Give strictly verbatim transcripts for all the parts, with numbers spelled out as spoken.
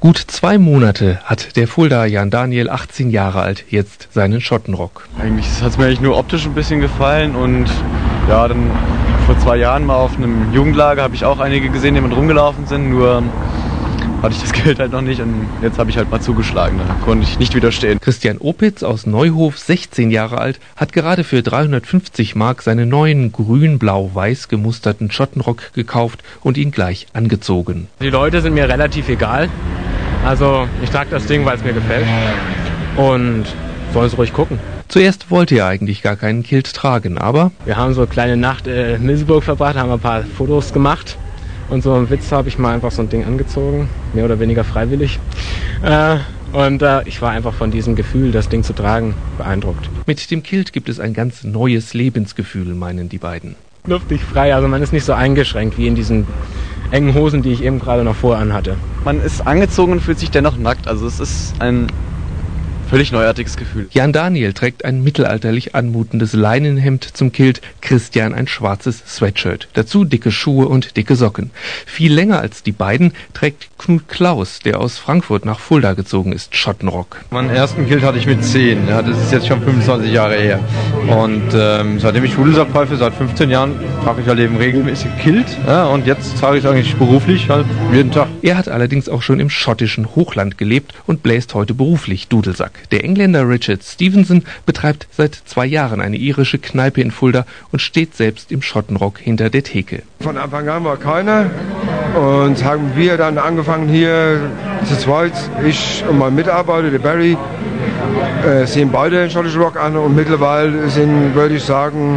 Gut zwei Monate hat der Fuldaer Jan Daniel, achtzehn Jahre alt, jetzt seinen Schottenrock. Eigentlich hat es mir eigentlich nur optisch ein bisschen gefallen und ja, dann vor zwei Jahren mal auf einem Jugendlager habe ich auch einige gesehen, die mit rumgelaufen sind, nur hatte ich das Geld halt noch nicht und jetzt habe ich halt mal zugeschlagen, da konnte ich nicht widerstehen. Christian Opitz aus Neuhof, sechzehn Jahre alt, hat gerade für dreihundertfünfzig Mark seinen neuen grün-blau-weiß gemusterten Schottenrock gekauft und ihn gleich angezogen. Die Leute sind mir relativ egal, also ich trage das Ding, weil es mir gefällt und sollen sie ruhig gucken. Zuerst wollte er eigentlich gar keinen Kilt tragen, aber wir haben so eine kleine Nacht in Milseburg verbracht, haben ein paar Fotos gemacht. Und so im Witz habe ich mal einfach so ein Ding angezogen, mehr oder weniger freiwillig. Äh, und äh, ich war einfach von diesem Gefühl, das Ding zu tragen, beeindruckt. Mit dem Kilt gibt es ein ganz neues Lebensgefühl, meinen die beiden. Luftig frei, also man ist nicht so eingeschränkt wie in diesen engen Hosen, die ich eben gerade noch vorher anhatte. Man ist angezogen und fühlt sich dennoch nackt, also es ist ein völlig neuartiges Gefühl. Jan Daniel trägt ein mittelalterlich anmutendes Leinenhemd zum Kilt, Christian ein schwarzes Sweatshirt. Dazu dicke Schuhe und dicke Socken. Viel länger als die beiden trägt Knut Klaus, der aus Frankfurt nach Fulda gezogen ist, Schottenrock. Meinen ersten Kilt hatte ich mit zehn, ja, das ist jetzt schon fünfundzwanzig Jahre her. Und ähm, seitdem ich Schulsack pfeife, seit fünfzehn Jahren, trage ich halt eben regelmäßig Kilt. Ja, und jetzt trage ich eigentlich beruflich halt jeden Tag. Er hat allerdings auch schon im schottischen Hochland gelebt und bläst heute beruflich Dudelsack. Der Engländer Richard Stevenson betreibt seit zwei Jahren eine irische Kneipe in Fulda und steht selbst im Schottenrock hinter der Theke. Von Anfang an war keiner und haben wir dann angefangen hier zu zweit, ich und mein Mitarbeiter, der Barry, äh, sehen beide den schottischen Rock an und mittlerweile sind, würde ich sagen,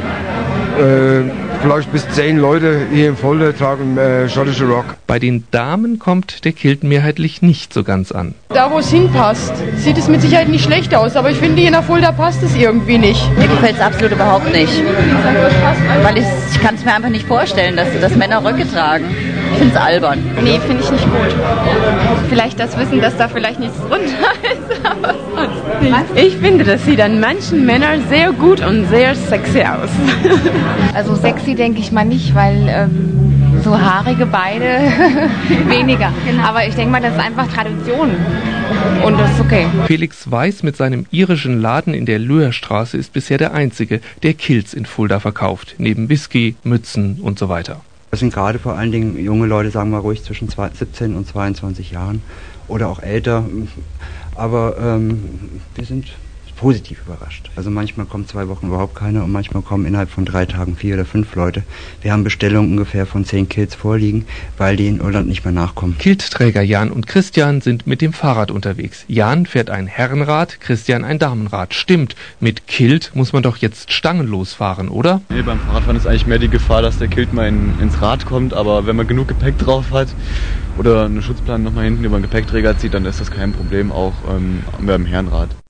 äh, vielleicht bis zehn Leute hier in Fulda tragen äh, schottische Rock. Bei den Damen kommt der Kilt mehrheitlich nicht so ganz an. Da, wo es hinpasst, sieht es mit Sicherheit nicht schlecht aus, aber ich finde, hier nach Fulda passt es irgendwie nicht. Mir gefällt es absolut überhaupt nicht, weil ich, ich kann es mir einfach nicht vorstellen, dass, dass Männer Röcke tragen. Ich finde es albern. Nee, finde ich nicht gut. Vielleicht das Wissen, dass da vielleicht nichts drunter ist, aber sonst nicht. Ich finde, das sieht an manchen Männern sehr gut und sehr sexy aus. Also sexy denke ich mal nicht, weil ähm, so haarige Beine weniger. Genau. Aber ich denke mal, das ist einfach Tradition und das ist okay. Felix Weiß mit seinem irischen Laden in der Löherstraße ist bisher der einzige, der Kilts in Fulda verkauft, neben Whisky, Mützen und so weiter. Das sind gerade vor allen Dingen junge Leute, sagen wir ruhig zwischen siebzehn und zweiundzwanzig Jahren oder auch älter, aber ähm, wir sind positiv überrascht. Also manchmal kommen zwei Wochen überhaupt keiner und manchmal kommen innerhalb von drei Tagen vier oder fünf Leute. Wir haben Bestellungen ungefähr von zehn Kilts vorliegen, weil die in Irland nicht mehr nachkommen. Kiltträger Jan und Christian sind mit dem Fahrrad unterwegs. Jan fährt ein Herrenrad, Christian ein Damenrad. Stimmt, mit Kilt muss man doch jetzt stangenlos fahren, oder? Nee, beim Fahrradfahren ist eigentlich mehr die Gefahr, dass der Kilt mal in, ins Rad kommt, aber wenn man genug Gepäck drauf hat oder eine Schutzplan nochmal hinten über den Gepäckträger zieht, dann ist das kein Problem, auch ähm, beim Herrenrad.